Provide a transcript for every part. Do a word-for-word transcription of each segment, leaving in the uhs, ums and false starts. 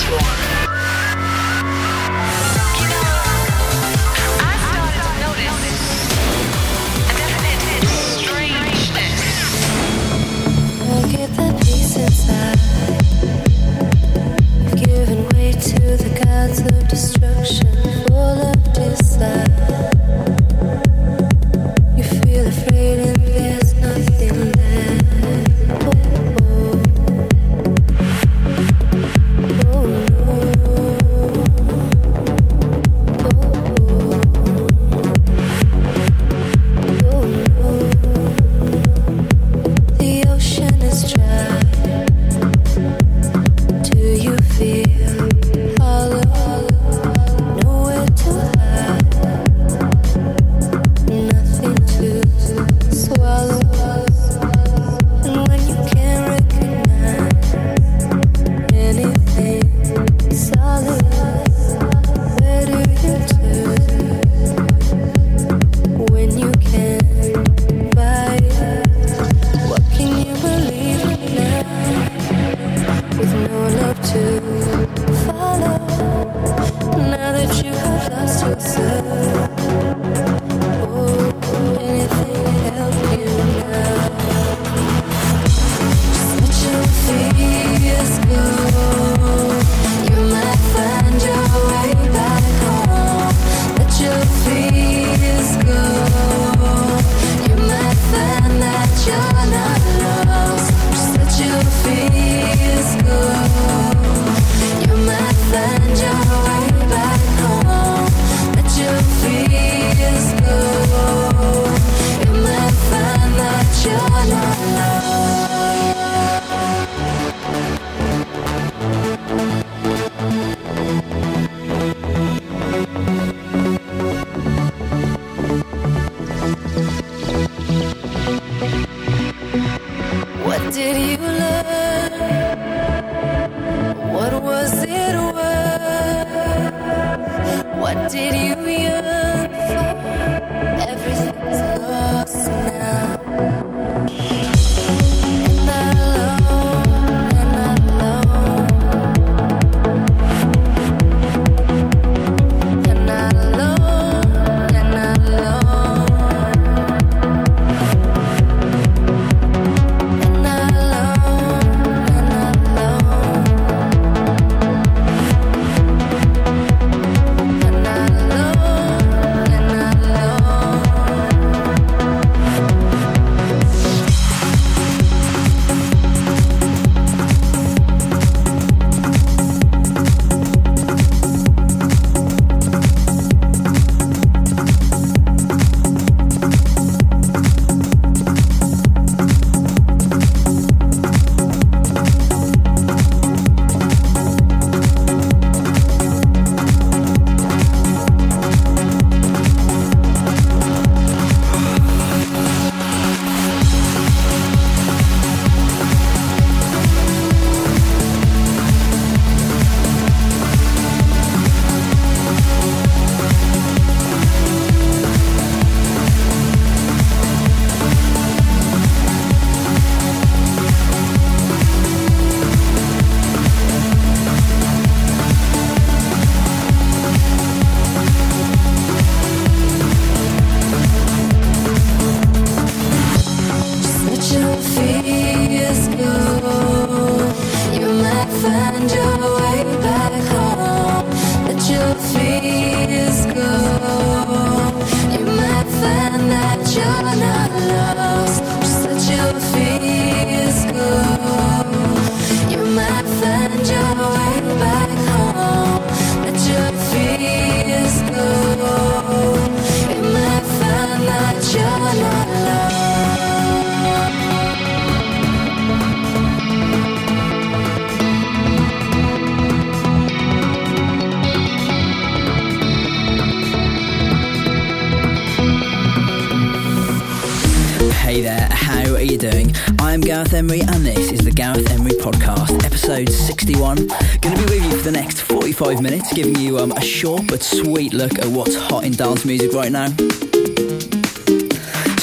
Hey there, how are you doing? I'm Gareth Emery and this is the Gareth Emery Podcast, episode sixty-one. Going to be with you for the next forty-five minutes, giving you um, a short but sweet look at what's hot in dance music right now.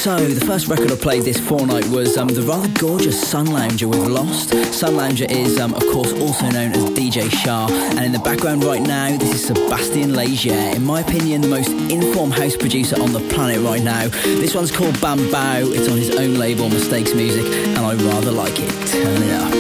So, the first record I played this fortnight was um, the rather gorgeous Sun Lounger with Lost. Sun Lounger is, um, of course, also known as D J Shah, and in the background right now, this is Sebastian Leger. In my opinion, the most informed house producer on the planet right now. This one's called Bambao. It's on his own label, Mistakes Music, and I rather like it. Turn it up.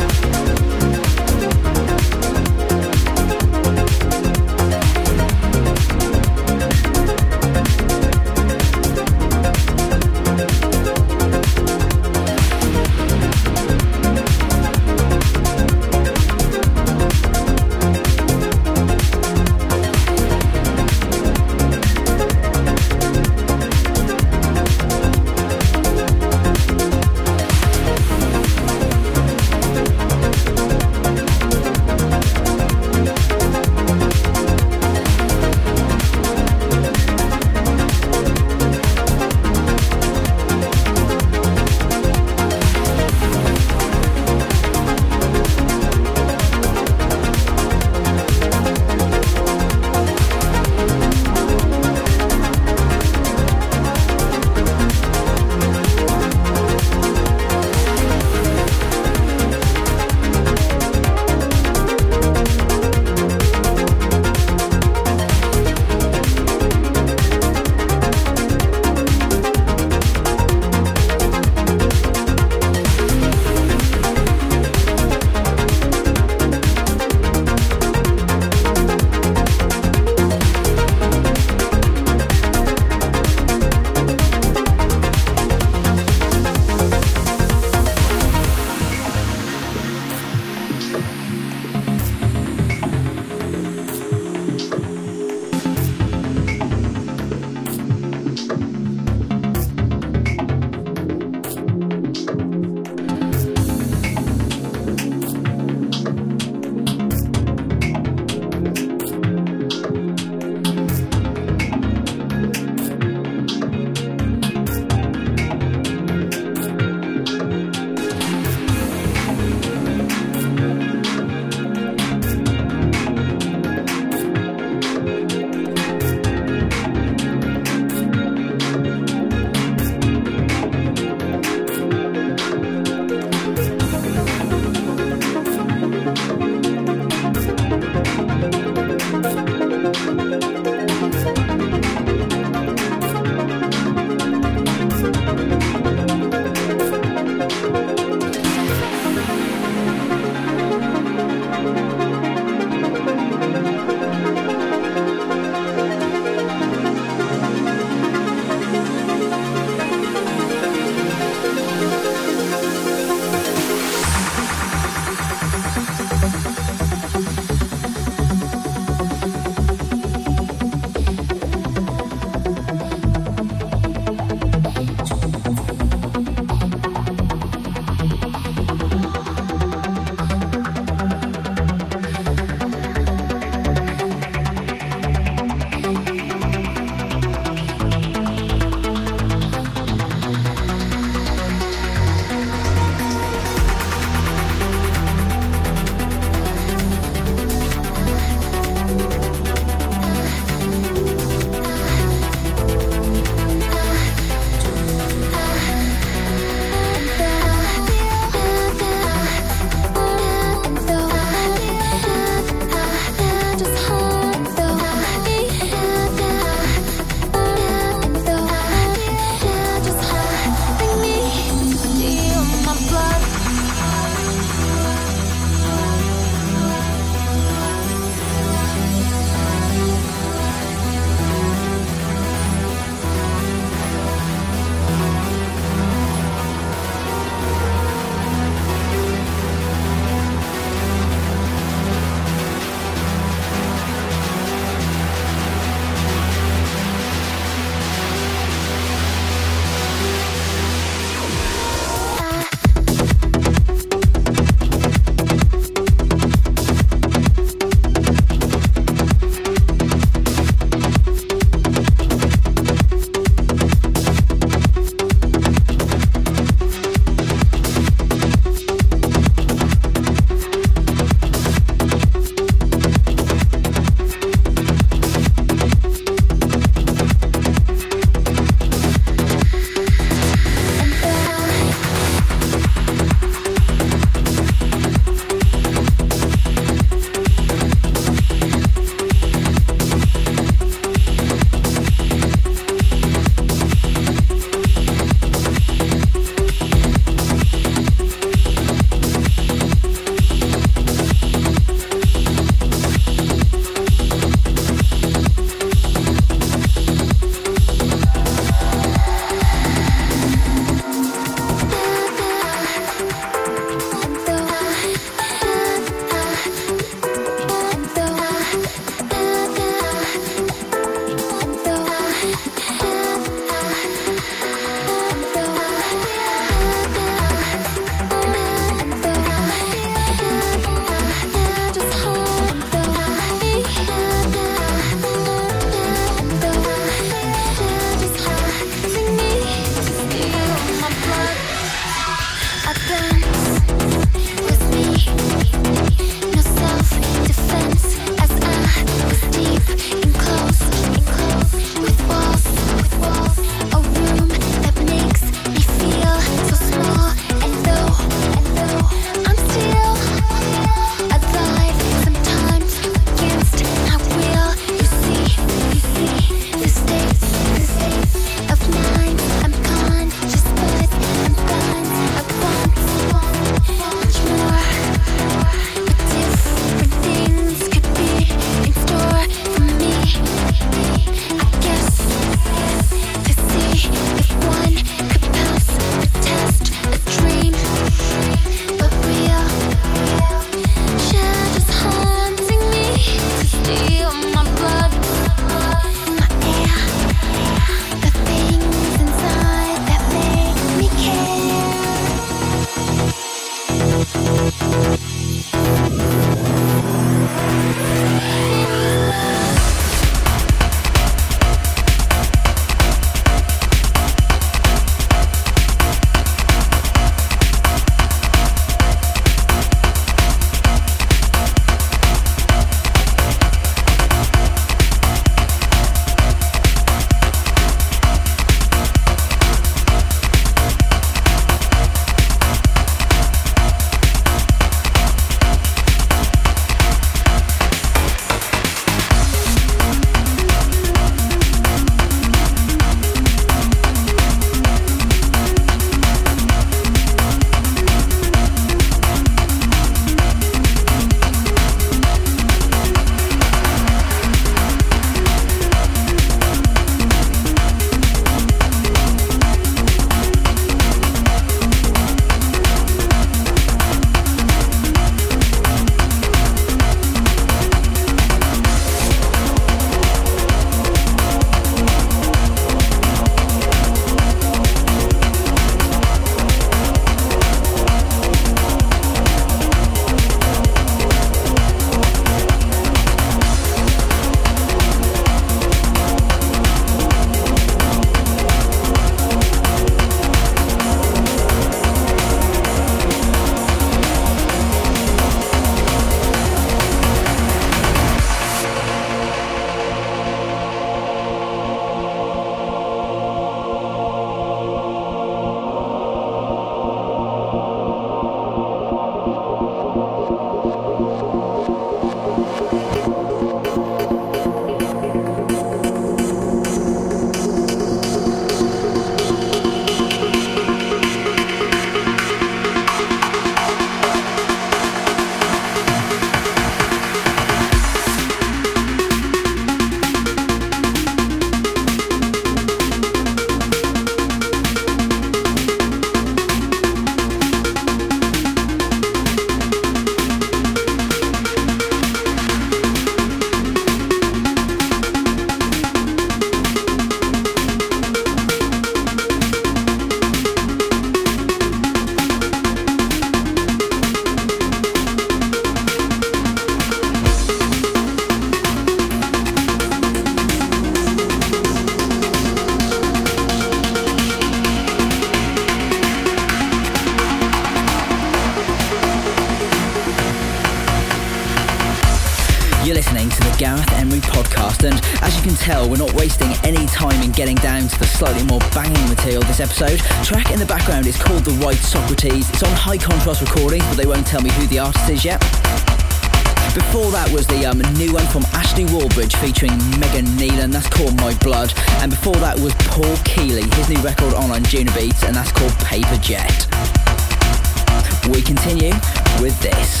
listening to the Gareth Emery podcast, and as you can tell, we're not wasting any time in getting down to the slightly more banging material this episode. Track in the background is called The White Socrates. It's on High Contrast Recordings, but they won't tell me who the artist is yet. Before that was the um, new one from Ashley Wallbridge featuring Megan Neelan, that's called My Blood. And before that was Paul Keeley, his new record on Anjunabeats, and that's called Paper Jet. We continue with this.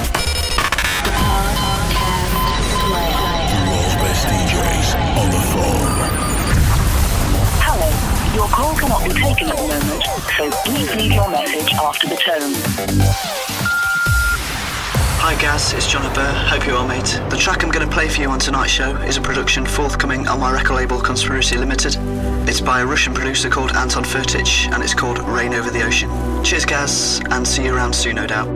World's best D Js on the phone. Hello, your call cannot be taken at the moment, so please leave your message after the tone. Hi Gaz, it's John Burr, hope you're well mate. The track I'm going to play for you on tonight's show is a production forthcoming on my record label Conspiracy Limited. It's by a Russian producer called Anton Furtich and it's called Rain Over the Ocean. Cheers Gaz, and see you around soon no doubt.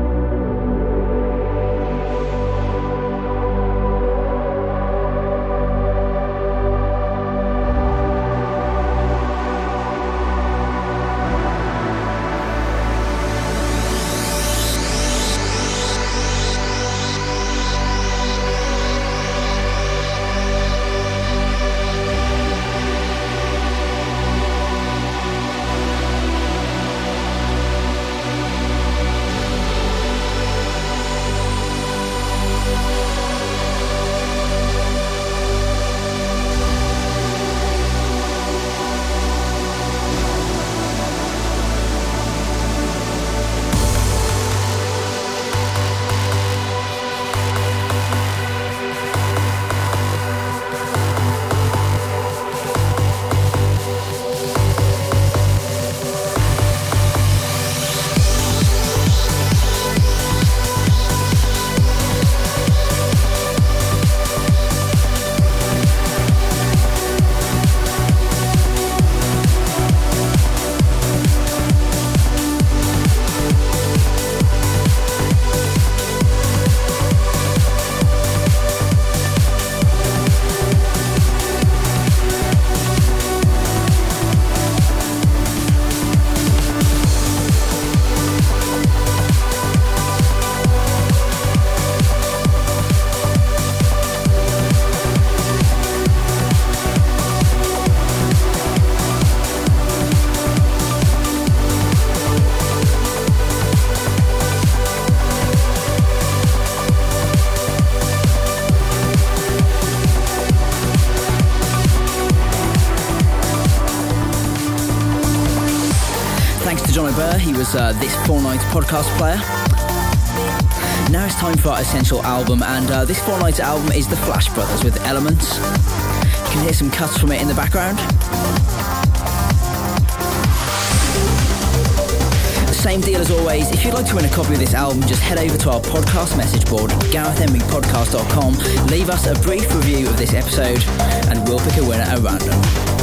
He was uh, this fortnight's podcast player. Now it's time for our essential album, and uh, this fortnight's album is The Flash Brothers with Elements. You can hear some cuts from it in the background. Same deal as always, if you'd like to win a copy of this album, just head over to our podcast message board, gareth emery podcast dot com, leave us a brief review of this episode, and we'll pick a winner at random.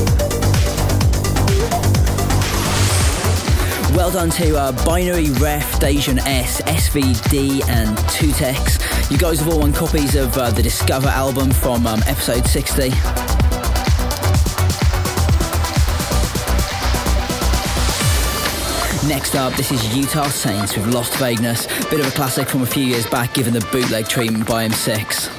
Well done to uh, Binary Ref, Dejan S, S V D and Tutex. You guys have all won copies of uh, the Discover album from um, episode sixty. Next up, this is Utah Saints with Lost Vagueness. Bit of a classic from a few years back, given the bootleg treatment by M six.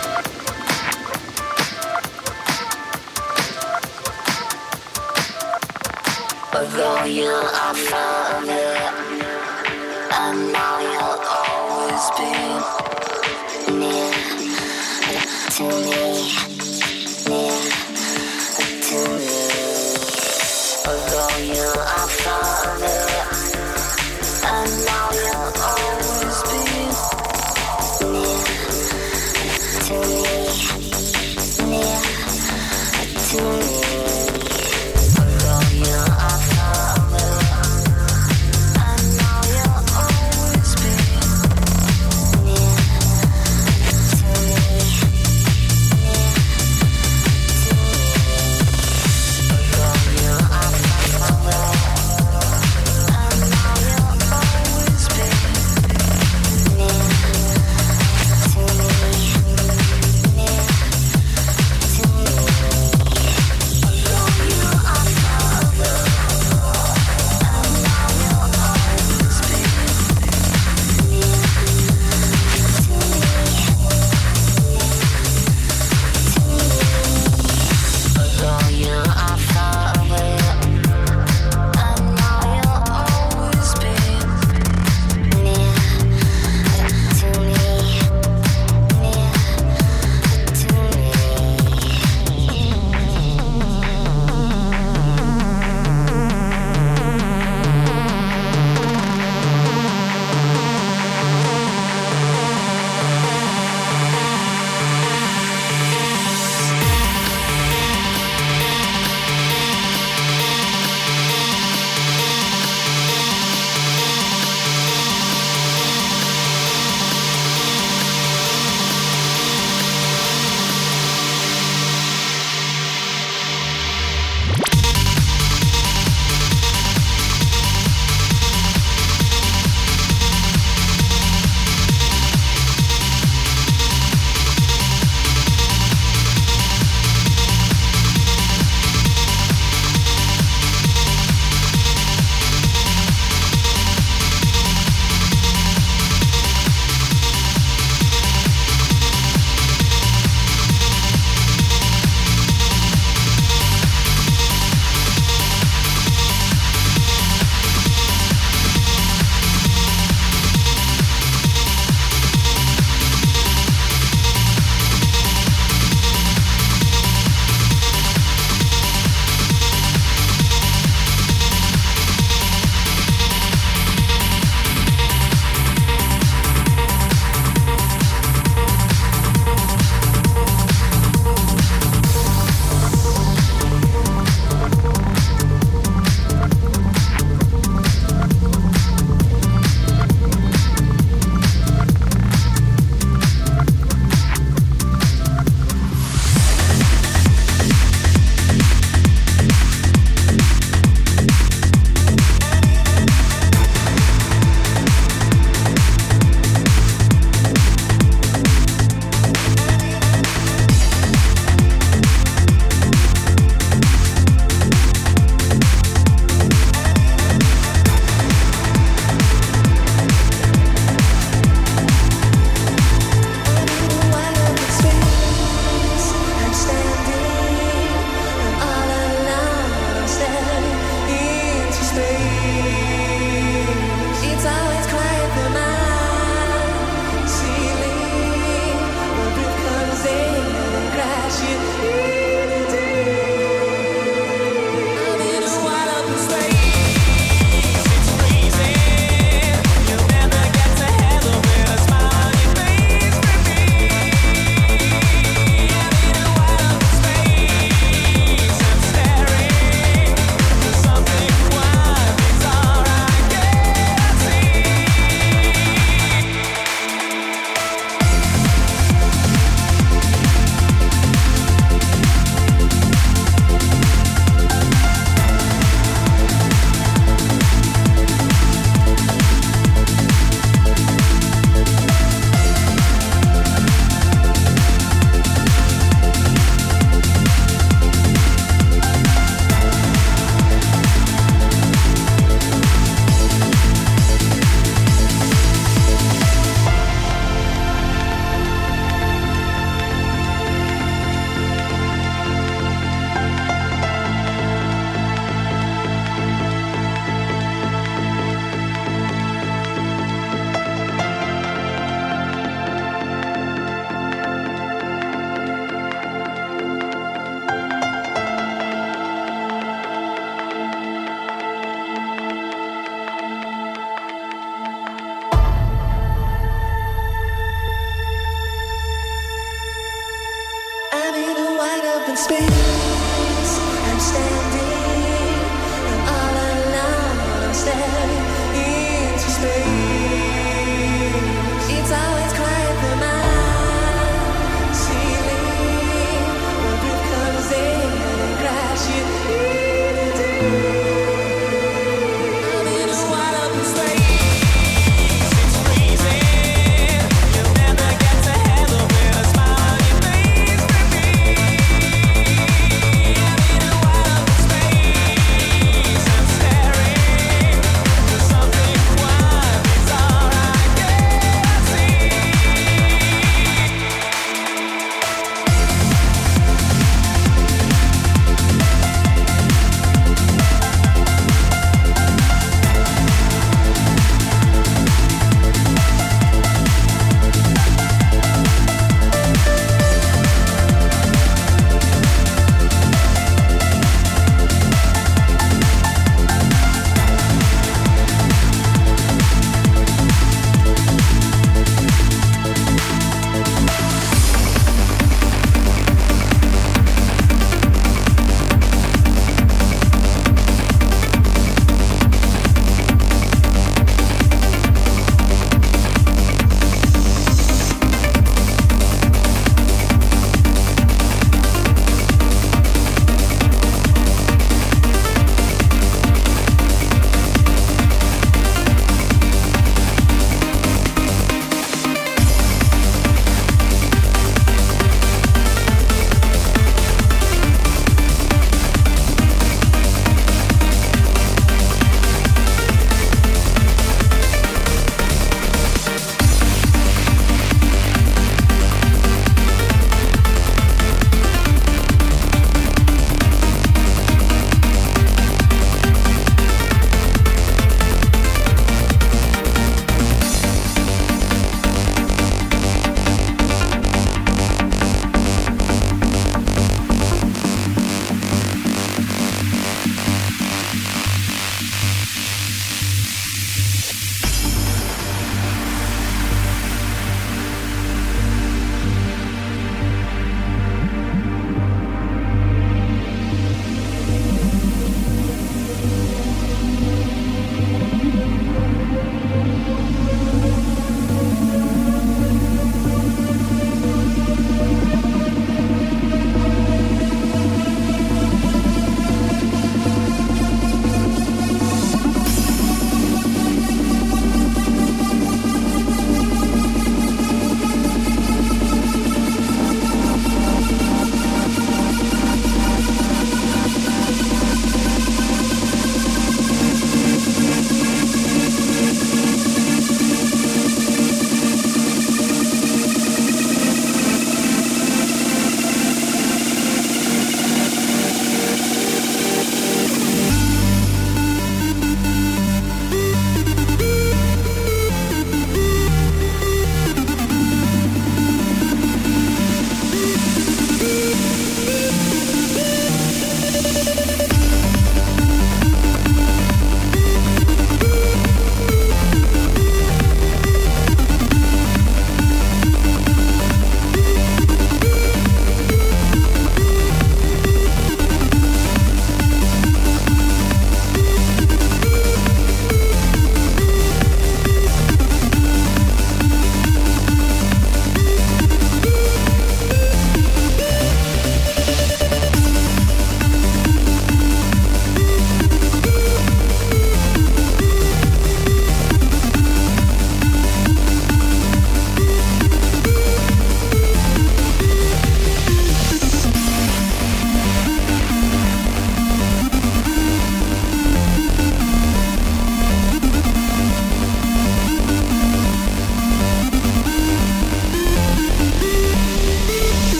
Although you are found it, I know you'll always be near to me, near to me. Although you are found it, I know you'll always be near to me, near to me. Never get to handle with a smile on your face, baby.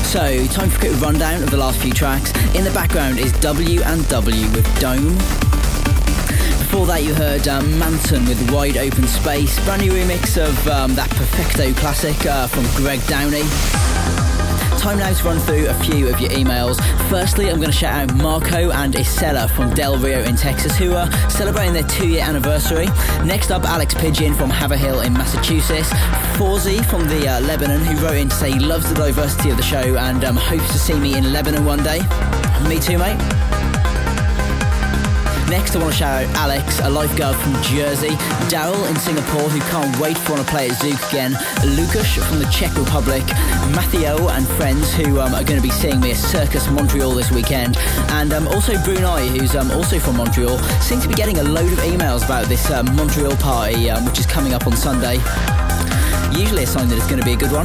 So, time for a quick rundown of the last few tracks. In the background is W and W with Dome. Before that you heard um, Manson with Wide Open Space, brand new remix of um, that Perfecto classic uh, from Greg Downey. Time now to run through a few of your emails. Firstly, I'm going to shout out Marco and Isela from Del Rio in Texas, who are celebrating their two-year anniversary. Next up, Alex Pigeon from Haverhill in Massachusetts. Fawzi from the uh, Lebanon, who wrote in to say he loves the diversity of the show and um, hopes to see me in Lebanon one day. Me too, mate. Next, I want to shout out Alex, a lifeguard from Jersey, Daryl in Singapore, who can't wait for want to play at Zouk again, Lukas from the Czech Republic, Matteo and friends who um, are going to be seeing me at Circus Montreal this weekend, and um, also Brunei, who's um, also from Montreal, seem to be getting a load of emails about this uh, Montreal party, um, which is coming up on Sunday. Usually a sign that it's going to be a good one.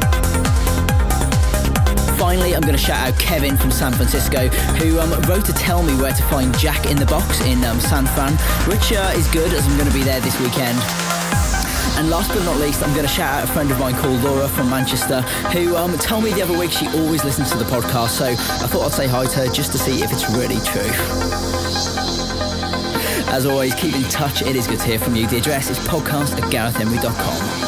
Finally, I'm going to shout out Kevin from San Francisco, who um, wrote to tell me where to find Jack in the Box in um, San Fran, which uh, is good as I'm going to be there this weekend. And last but not least, I'm going to shout out a friend of mine called Laura from Manchester, who um, told me the other week she always listens to the podcast, so I thought I'd say hi to her just to see if it's really true. As always, keep in touch. It is good to hear from you. The address is podcast at gareth emery dot com.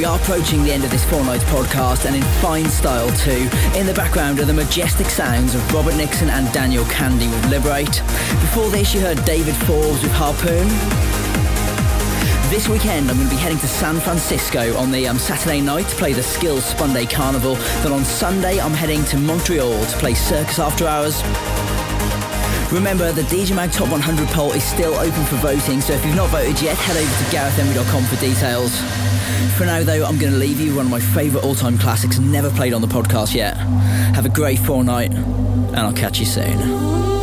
We are approaching the end of this four-night podcast, and in fine style too. In the background are the majestic sounds of Robert Nixon and Daniel Candy with Liberate. Before this, you heard David Forbes with Harpoon. This weekend, I'm going to be heading to San Francisco on the um, Saturday night to play the Skills Spunday Carnival. Then on Sunday, I'm heading to Montreal to play Circus After Hours. Remember, the D J Mag Top one hundred poll is still open for voting, so if you've not voted yet, head over to gareth emery dot com for details. For now, though, I'm going to leave you with one of my favourite all-time classics never played on the podcast yet. Have a great fortnight, and I'll catch you soon.